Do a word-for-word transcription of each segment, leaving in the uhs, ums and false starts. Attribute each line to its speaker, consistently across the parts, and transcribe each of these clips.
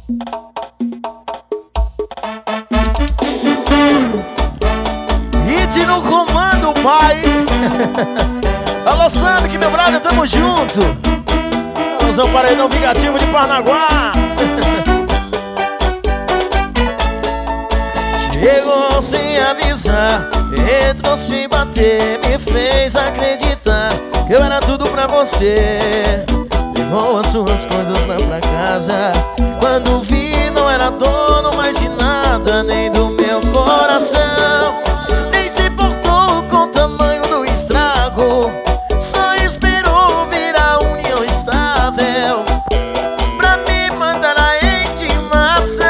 Speaker 1: Hit no comando, pai. Alô, Sandro, meu brother, tamo junto. Alôzão, paredão vingativo de Parnaguá. Chegou sem avisar, entrou sem bater, me fez acreditar que eu era tudo pra você. Levou as suas coisas lá pra casa. Quando vi, não era dono mais de nada, nem do meu coração. Nem se importou com o tamanho do estrago, só esperou virar união estável pra me mandar a intimação.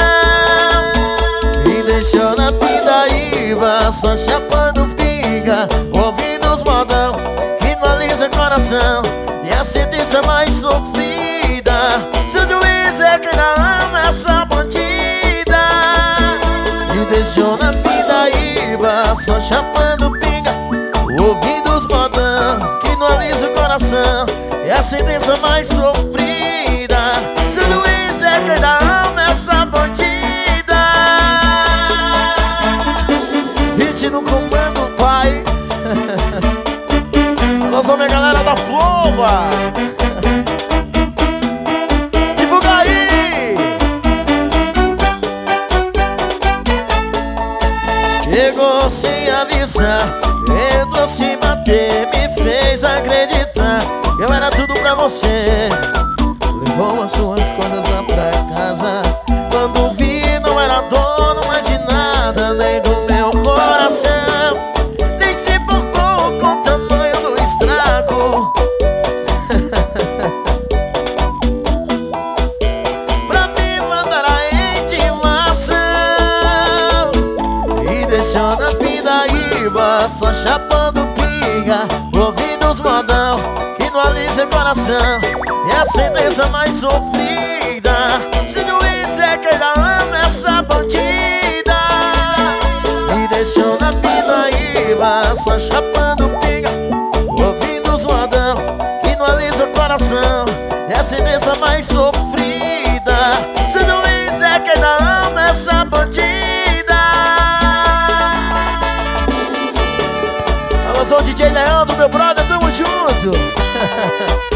Speaker 1: Me deixou na pindaíba, só chapando pinga, ouvindo os modão que não alisa coração. E a sentença mais sofrida, se o juiz é quem ama essa bandida. Me deixou na pindaíba, só chapando pinga, ouvindo os modão que não alisa o coração. E a sentença mais sofrida, se o juiz é quem ama essa bandida. Hit no comando, pai. Alô, minha galera da Flova. Divulga aí. Chegou sem avisar, entrou sem bater, me fez acreditar que eu era tudo pra você. Levou as suas coisas lá pra casa. Quando vi, não era dono mais de nada, nem do meu coração. Nem se importou com o tamanho do estrago pra me mandar a intimação. E deixou na pindaíba, só chapando pinga, ouvindo os modão que não alisa coração. E a sentença mais sofrida, se o juiz é quem ama essa bandida. Me deixou na pindaíba, só chapando pinga, ouvindo os modão que não alisa coração. E a sentença mais sofrida, se o juiz é quem ama essa bandida. Alô, sou o D J Leandro, meu brother, tamo junto.